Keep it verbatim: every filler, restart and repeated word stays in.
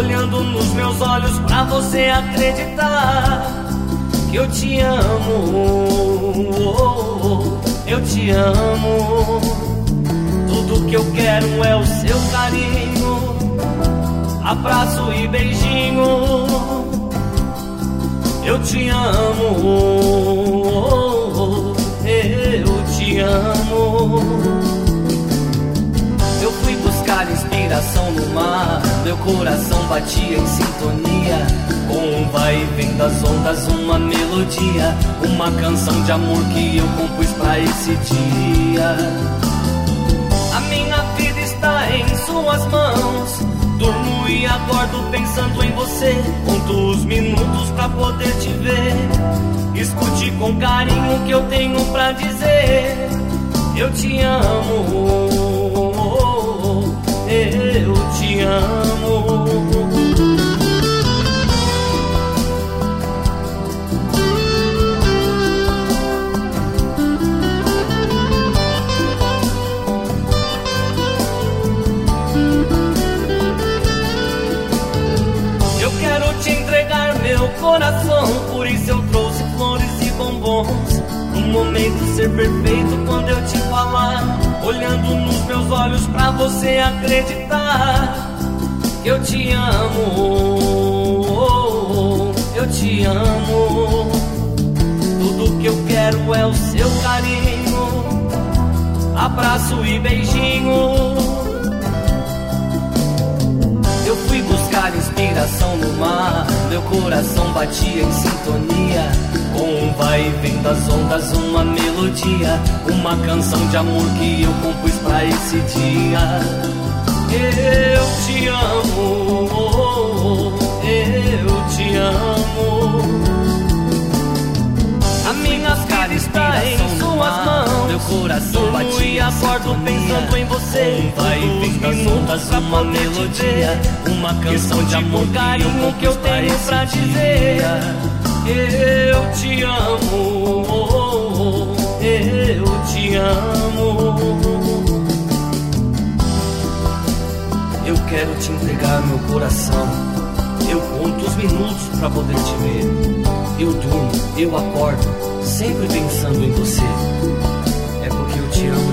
olhando nos meus olhos pra você acreditar que eu te amo, eu te amo. Tudo que eu quero é o seu carinho, abraço e beijinho. Eu te amo, eu te amo. Eu fui buscar inspiração no mar, meu coração batia em sintonia com um vai e vem das ondas, uma melodia, uma canção de amor que eu compus pra esse dia. A minha vida está em suas mãos, durmo e acordo pensando em você. Conto os minutos pra poder te ver, escute com carinho o que eu tenho pra dizer. Eu te amo, eu te amo. Eu quero te entregar meu coração, por isso eu trouxe flores e bombons. Um momento ser perfeito quando eu te falar, olhando nos meus olhos pra você acreditar que eu te amo, eu te amo. Tudo que eu quero é o seu carinho, abraço e beijinho. Eu fui buscar inspiração no mar, meu coração batia em sintonia com um vai e vem das ondas, uma melodia, uma canção de amor que eu compus pra esse dia. Eu te amo, eu te amo. A minha vida está em suas mãos, meu coração batia e acordo pensando em você. Um vai e vem das ondas, uma melodia, uma canção de amor, carinho que eu tenho pra dizer. Eu te amo, eu te amo. Eu quero te entregar meu coração, eu conto os minutos pra poder te ver. Eu durmo, eu acordo, sempre pensando em você. É porque eu te amo